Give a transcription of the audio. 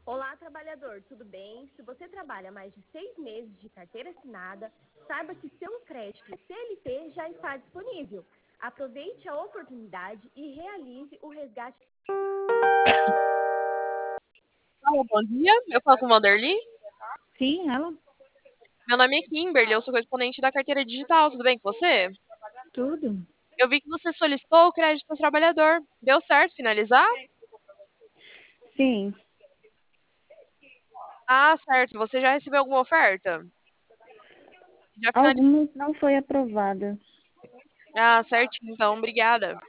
Olá, trabalhador, tudo bem? Se você trabalha mais de 6 meses de carteira assinada, saiba que seu crédito CLT já está disponível. Aproveite a oportunidade e realize o resgate. Alô, bom dia. Eu falo com o Vanderly. Sim, ela? Meu nome é Kimberly, eu sou correspondente da carteira digital. Tudo bem com você? Tudo? Eu vi que você solicitou o crédito para trabalhador. Deu certo finalizar? Sim. Ah, certo. Você já recebeu alguma oferta? Já finalizou? Algumas não foi aprovada. Ah, certinho. Então, obrigada.